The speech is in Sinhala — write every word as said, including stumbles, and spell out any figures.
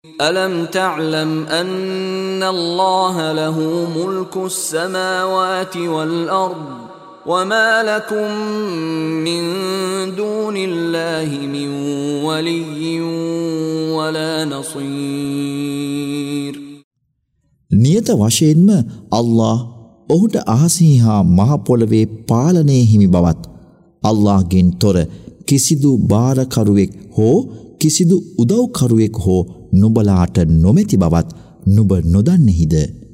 ألم تعلم أن الله له ملك السماوات والأرض وما لكم من دون الله من ولي ولا نصير. නියත වශයෙන්ම අල්ලාහ් ඔහුට අහසෙහි හා මහ පොළවේ පාලනයේ හිමි බවත් අල්ලාහ්ගෙන් තොර කිසිදු බාරකරුවෙක් හෝ කිසිදු උදව්කරුවෙක් හෝ නුඹලාට නොමැති බවත් නුඹ නොදන්නේහිද?